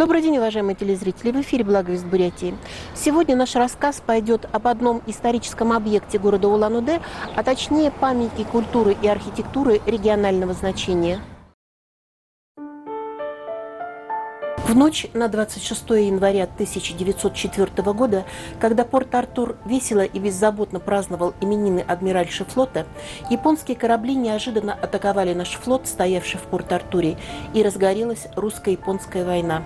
Добрый день, уважаемые телезрители! В эфире «Благовесть Бурятии». Сегодня наш рассказ пойдет об одном историческом объекте города Улан-Удэ, а точнее памятнике культуры и архитектуры регионального значения. В ночь на 26 января 1904 года, когда Порт-Артур весело и беззаботно праздновал именины адмиральши флота, японские корабли неожиданно атаковали наш флот, стоявший в Порт-Артуре, и разгорелась русско-японская война.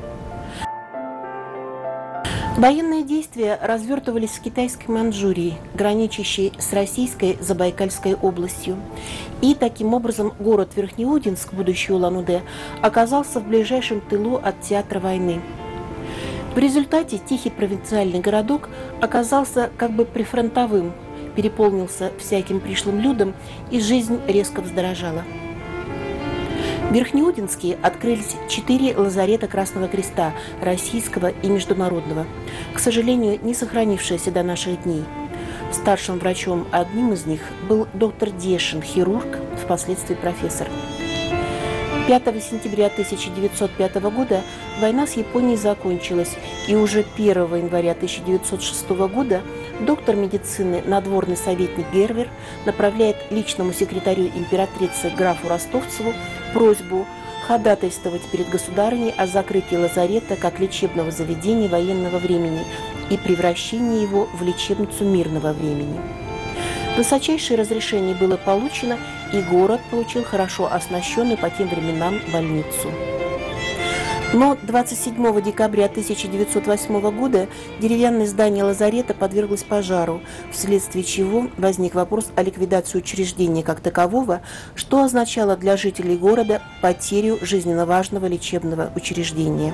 Военные действия развертывались в китайской Манчжурии, граничащей с российской Забайкальской областью. И таким образом город Верхнеудинск, будущий Улан-Удэ, оказался в ближайшем тылу от театра войны. В результате тихий провинциальный городок оказался как бы прифронтовым, переполнился всяким пришлым людом, и жизнь резко вздорожала. В Верхнеудинске открылись 4 лазарета Красного Креста, российского и международного, к сожалению, не сохранившиеся до наших дней. Старшим врачом одним из них был доктор Дешин, хирург, впоследствии профессор. 5 сентября 1905 года война с Японией закончилась, и уже 1 января 1906 года доктор медицины, надворный советник Гервер направляет личному секретарю императрицы графу Ростовцеву просьбу ходатайствовать перед государыней о закрытии лазарета как лечебного заведения военного времени и превращении его в лечебницу мирного времени. Высочайшее разрешение было получено, и город получил хорошо оснащенную по тем временам больницу. Но 27 декабря 1908 года деревянное здание лазарета подверглось пожару, вследствие чего возник вопрос о ликвидации учреждения как такового, что означало для жителей города потерю жизненно важного лечебного учреждения.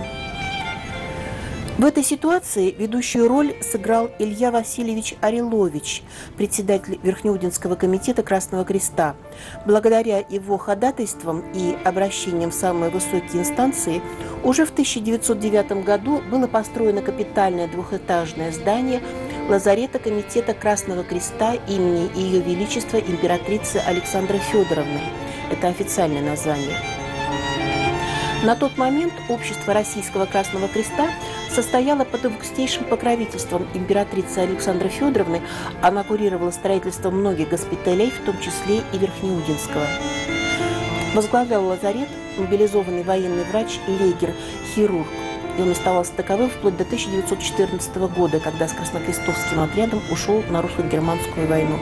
В этой ситуации ведущую роль сыграл Илья Васильевич Орелович, председатель Верхнеудинского комитета Красного Креста. Благодаря его ходатайствам и обращениям в самые высокие инстанции уже в 1909 году было построено капитальное двухэтажное здание лазарета Комитета Красного Креста имени Ее Величества императрицы Александры Федоровны. Это официальное название. На тот момент общество Российского Красного Креста состояло под августейшим покровительством императрицы Александры Федоровны. Она курировала строительство многих госпиталей, в том числе и Верхнеудинского. Возглавлял лазарет мобилизованный военный врач Легер, хирург. И он оставался таковым вплоть до 1914 года, когда с краснокрестовским отрядом ушел на русско-германскую войну.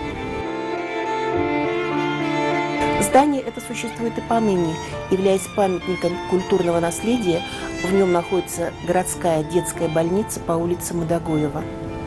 Здание это существует и поныне, являясь памятником культурного наследия. В нем находится городская детская больница по улице Мадагоева.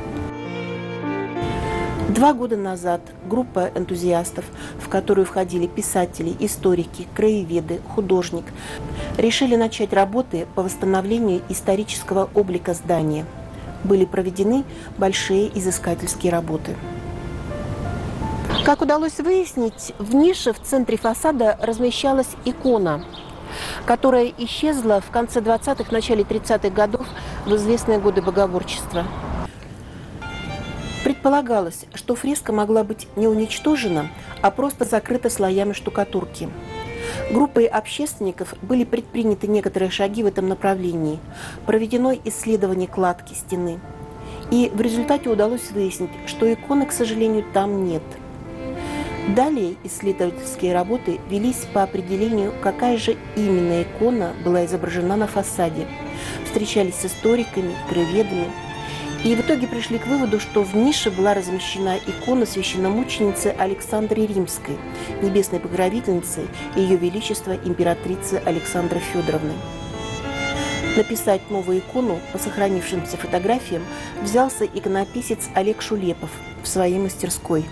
2 года назад группа энтузиастов, в которую входили писатели, историки, краеведы, художник, решили начать работы по восстановлению исторического облика здания. Были проведены большие изыскательские работы. Как удалось выяснить, в нише в центре фасада размещалась икона, которая исчезла в конце 20-х, начале 30-х годов в известные годы богоборчества. Предполагалось, что фреска могла быть не уничтожена, а просто закрыта слоями штукатурки. Группой общественников были предприняты некоторые шаги в этом направлении. Проведено исследование кладки стены. И в результате удалось выяснить, что иконы, к сожалению, там нет. Далее исследовательские работы велись по определению, какая же именно икона была изображена на фасаде. Встречались с историками, краеведами. И в итоге пришли к выводу, что в нише была размещена икона священномученицы Александры Римской, небесной покровительницы Ее Величества императрицы Александры Федоровны. Написать новую икону по сохранившимся фотографиям взялся иконописец Олег Шулепов в своей мастерской.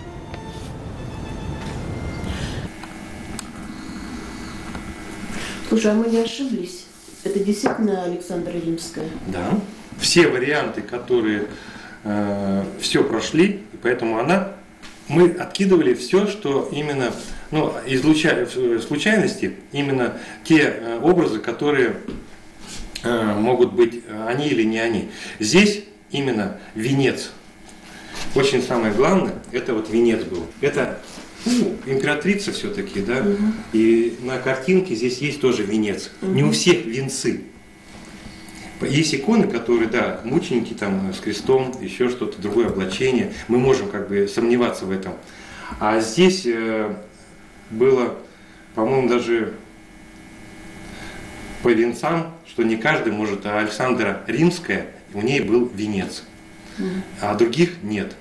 Слушай, а мы не ошиблись? Это действительно Александра Римская? Да. Все варианты, которые все прошли, и поэтому мы откидывали все, что именно, из случайности, именно те образы, которые могут быть они или не они. Здесь именно венец. Очень самое главное, это вот венец был. Это императрица все-таки, да, и на картинке здесь есть тоже венец. Не у всех венцы. Есть иконы, которые, да, мученики там с крестом, еще что-то, другое облачение. Мы можем как бы сомневаться в этом. А здесь было, по-моему, даже по венцам, что не каждый может, а Александра Римская, у ней был венец, а других нет.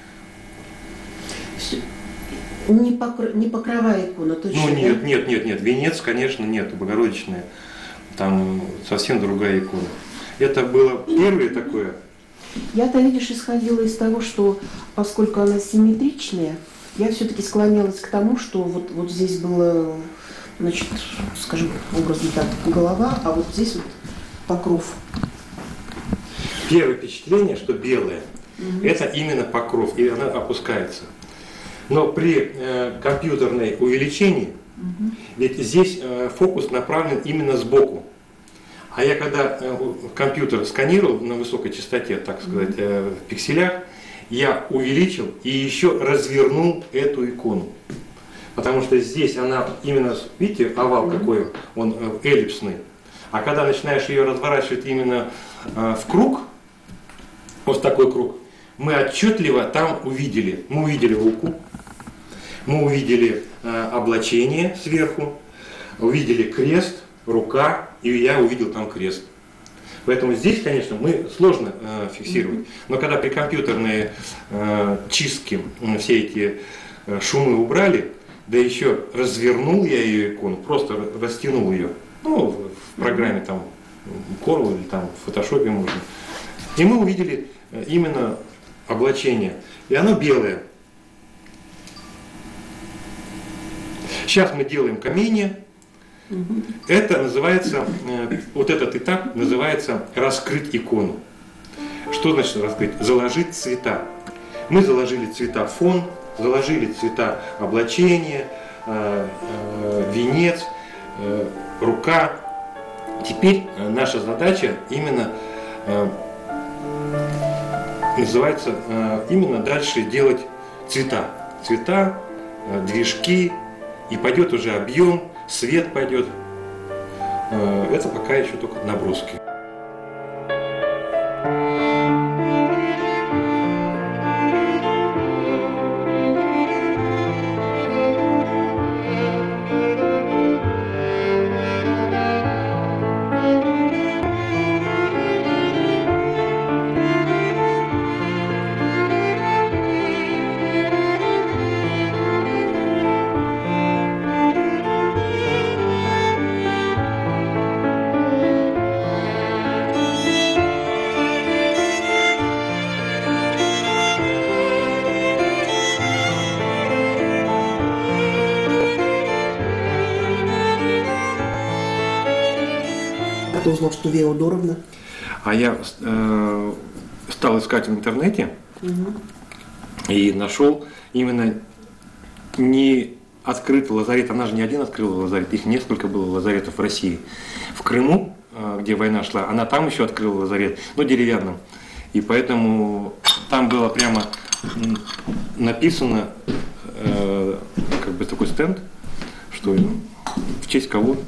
Не покрова икона, точно? Ну нет, нет, венец, конечно, нет, Богородичная, там совсем другая икона. Это было первое такое. Я-то, видишь, исходила из того, что поскольку она симметричная, я все-таки склонялась к тому, что вот здесь было, значит, скажем, образно так, голова, а вот здесь вот покров. Первое впечатление, что белое, это именно покров, и она опускается. Но при компьютерной увеличении, ведь здесь фокус направлен именно сбоку. А я когда компьютер сканировал на высокой частоте, так сказать, в пикселях, я увеличил и еще развернул эту икону. Потому что здесь она именно, видите, овал какой, он эллипсный. А когда начинаешь ее разворачивать именно в круг, вот такой круг, мы отчетливо там увидели. Мы увидели руку, мы увидели облачение сверху, увидели крест, рука, и я увидел там крест. Поэтому здесь, конечно, мы сложно фиксировать. Но когда при компьютерной чистке все эти шумы убрали, да еще развернул я ее икону, просто растянул ее, ну, в программе там Corel или там в фотошопе можно. И мы увидели именно облачение. И оно белое. Сейчас мы делаем камень. Это называется, вот этот этап называется раскрыть икону. Что значит раскрыть? Заложить цвета. Мы заложили цвета фон, заложили цвета облачения, венец, рука. Теперь наша задача именно называется именно дальше делать цвета. Цвета, движки, и пойдет уже объем, свет пойдет. Это пока еще только наброски. Ты узнал, что Вера Удоровна? А я стал искать в интернете и нашел именно не открытый лазарет. Она же не один открыла лазарет, их несколько было лазаретов в России. В Крыму, где война шла, она там еще открыла лазарет, но деревянным. И поэтому там было прямо написано, как бы такой стенд, что в честь кого.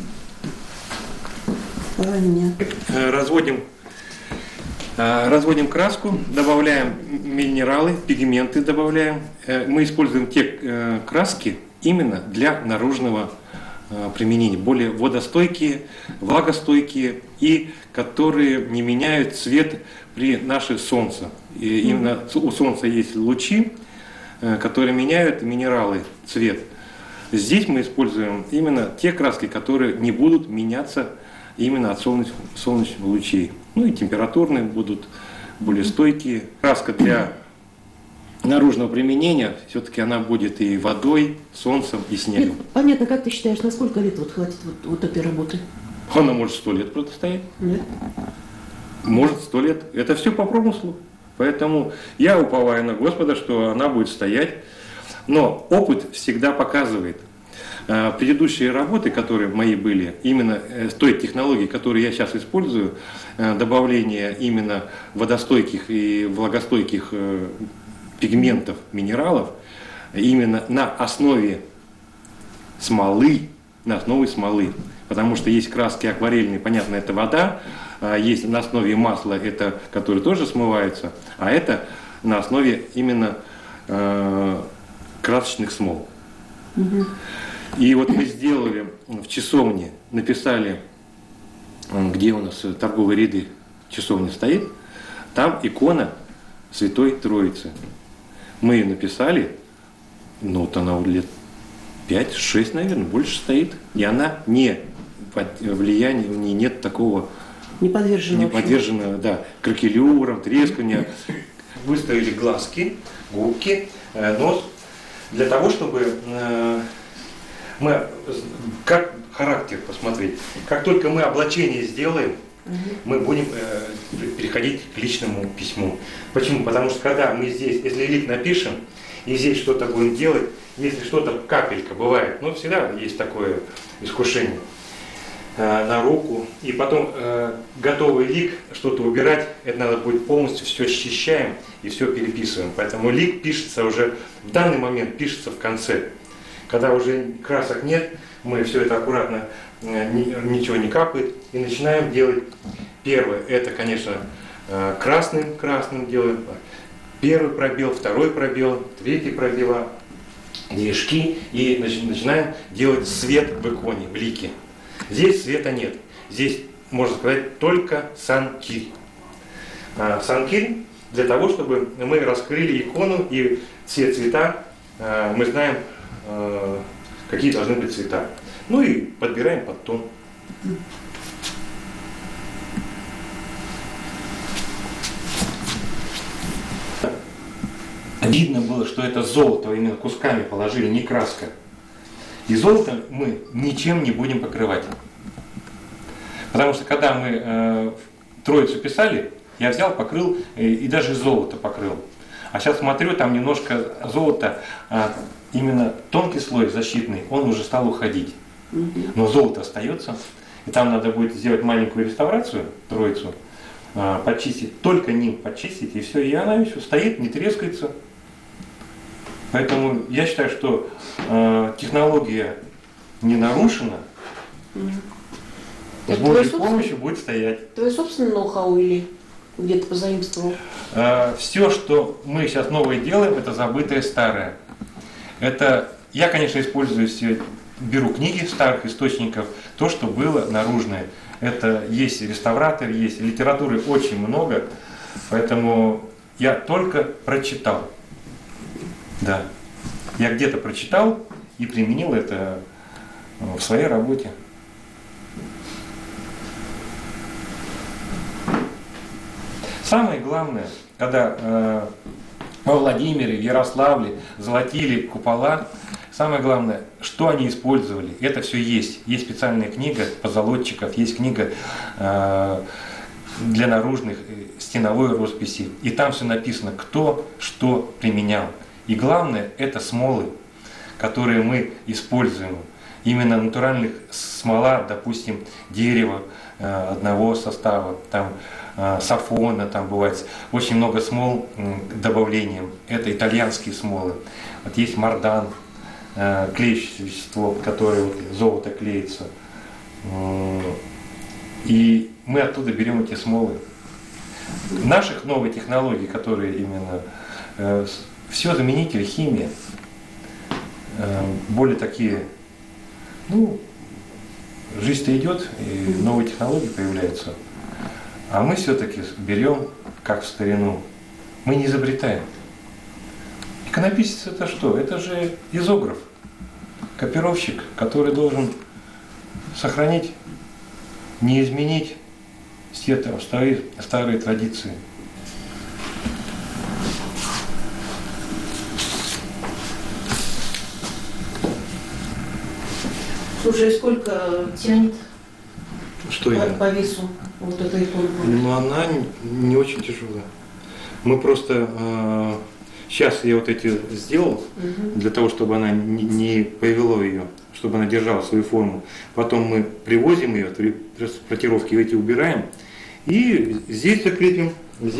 Разводим краску, добавляем минералы, пигменты добавляем. Мы используем те краски именно для наружного применения, более водостойкие, влагостойкие и которые не меняют цвет при наше солнце. И именно у солнца есть лучи, которые меняют минералы цвет. Здесь мы используем именно те краски, которые не будут меняться именно от солнечных лучей. Ну и температурные будут более стойкие. Краска для наружного применения, все-таки она будет и водой, солнцем, и снегом. Нет, понятно, как ты считаешь, на сколько лет хватит вот этой работы? Она может 100 лет простоять. Нет. Может 100 лет. Это все по промыслу. Поэтому я уповаю на Господа, что она будет стоять. Но опыт всегда показывает. Предыдущие работы, которые мои были, именно с той технологией, которую я сейчас использую, добавление именно водостойких и влагостойких пигментов, минералов, именно на основе смолы, потому что есть краски акварельные, понятно, это вода, есть на основе масла, это, который тоже смывается, а это на основе именно красочных смол. И вот мы сделали в часовне, написали, где у нас торговые ряды часовни стоит, там икона Святой Троицы. Мы ее написали, ну вот она лет 5-6, наверное, больше стоит. И она не под влиянием, у нее нет такого не подвержена, да, кракелюрам, тресканию. Выставили глазки, губки, нос, для того, чтобы мы, как характер посмотреть. Как только мы облачение сделаем, мы будем переходить к личному письму. Почему? Потому что когда мы здесь, если лик напишем, и здесь что-то будем делать, если что-то, капелька бывает, ну всегда есть такое искушение на руку, и потом готовый лик, что-то убирать, это надо будет полностью все счищаем и все переписываем. Поэтому лик пишется уже, в данный момент пишется в конце. Когда уже красок нет, мы все это аккуратно, ничего не капает, и начинаем делать. Первое, это, конечно, красным делаем. Первый пробел, второй пробел, третий пробел, грешки, и начинаем делать свет в иконе, в лике. Здесь света нет. Здесь, можно сказать, только санкирь. Санкирь для того, чтобы мы раскрыли икону, и все цвета, мы знаем, какие должны быть цвета. Ну и подбираем под тон. Видно было, что это золото, именно кусками положили, не краска. И золото мы ничем не будем покрывать. Потому что когда мы Троицу писали, я взял, покрыл и даже золото покрыл. А сейчас смотрю, там немножко золота, именно тонкий слой защитный, он уже стал уходить. Но золото остается. И там надо будет сделать маленькую реставрацию, Троицу, почистить, только ним почистить, и все. И она еще стоит, не трескается. Поэтому я считаю, что технология не нарушена, с Божьей помощью будет стоять. Твое собственное ноу-хау или где-то позаимствовал? Все, что мы сейчас новое делаем, это забытое старое. Это я, конечно, использую все, беру книги старых источников, то, что было наружное. Это есть реставратор, есть литературы очень много, поэтому я только прочитал. Да, я где-то прочитал и применил это в своей работе. Самое главное, когда во Владимире, в Ярославле золотили купола, самое главное, что они использовали, это все есть. Есть специальная книга позолотчиков, есть книга для наружных стеновой росписи. И там все написано, кто что применял. И главное, это смолы, которые мы используем. Именно натуральных смола, допустим, дерева одного состава, там сафона, там бывает очень много смол добавлением. Это итальянские смолы. Вот есть мардан, клеящее вещество, которое вот, золото клеится. И мы оттуда берем эти смолы. Наших новых технологий, которые именно все заменители, химия, более такие, ну, жизнь-то идет, и новые технологии появляются. А мы все-таки берем, как в старину, мы не изобретаем. Иконописец это что? Это же изограф, копировщик, который должен сохранить, не изменить старые традиции. Слушай, сколько тянет Что по весу вот эта икона? Ну, она не очень тяжелая. Мы просто сейчас я вот эти сделал, для того, чтобы она не повело ее, чтобы она держала свою форму. Потом мы привозим ее, транспортировки эти убираем, и здесь закрепим,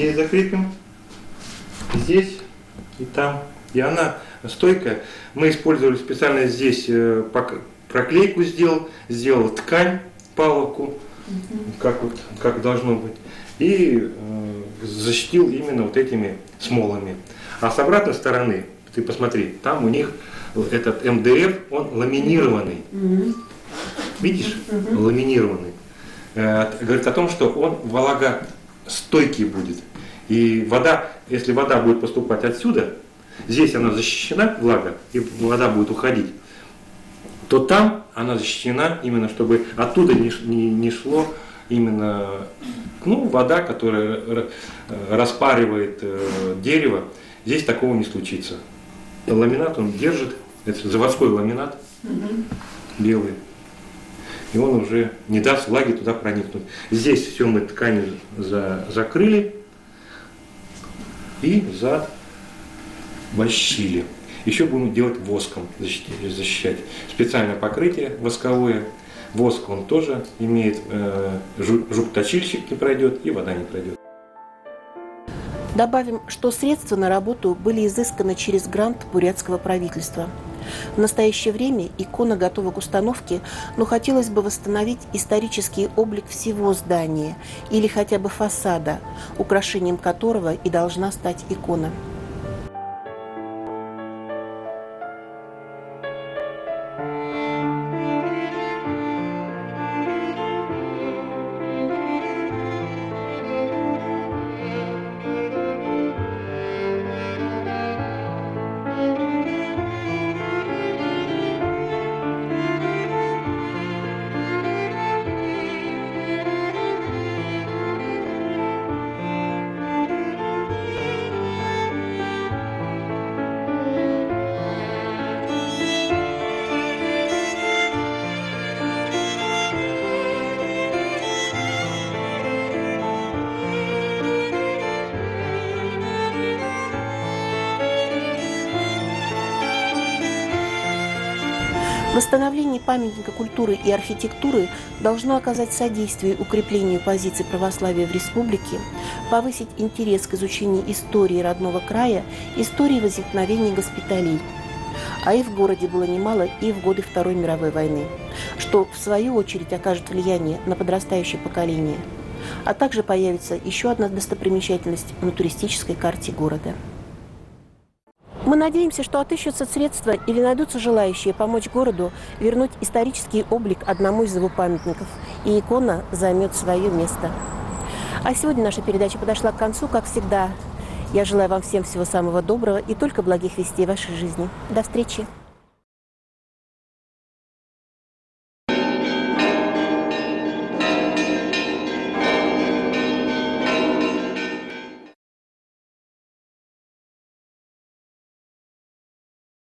здесь и там. И она стойкая. Мы использовали специально здесь проклейку сделал ткань, паловку, как должно быть, и защитил именно вот этими смолами. А с обратной стороны, ты посмотри, там у них этот МДФ, он ламинированный. Видишь? Ламинированный. Говорит о том, что он влагостойкий будет. И вода, если вода будет поступать отсюда, здесь она защищена, влага, и вода будет уходить, то там она защищена именно, чтобы оттуда не шло именно вода, которая распаривает дерево. Здесь такого не случится. Ламинат он держит, это заводской ламинат, белый, и он уже не даст влаге туда проникнуть. Здесь все мы тканью закрыли и забощили. Еще будем делать воском, защищать. Специальное покрытие восковое. Воск он тоже имеет, жук-точильщик не пройдет и вода не пройдет. Добавим, что средства на работу были изысканы через грант бурятского правительства. В настоящее время икона готова к установке, но хотелось бы восстановить исторический облик всего здания или хотя бы фасада, украшением которого и должна стать икона. Восстановление памятника культуры и архитектуры должно оказать содействие укреплению позиций православия в республике, повысить интерес к изучению истории родного края, истории возникновения госпиталей. А и в городе было немало и в годы Второй мировой войны, что в свою очередь окажет влияние на подрастающее поколение. А также появится еще одна достопримечательность на туристической карте города. Мы надеемся, что отыщутся средства или найдутся желающие помочь городу вернуть исторический облик одному из его памятников, и икона займет свое место. А сегодня наша передача подошла к концу, как всегда. Я желаю вам всем всего самого доброго и только благих вестей в вашей жизни. До встречи!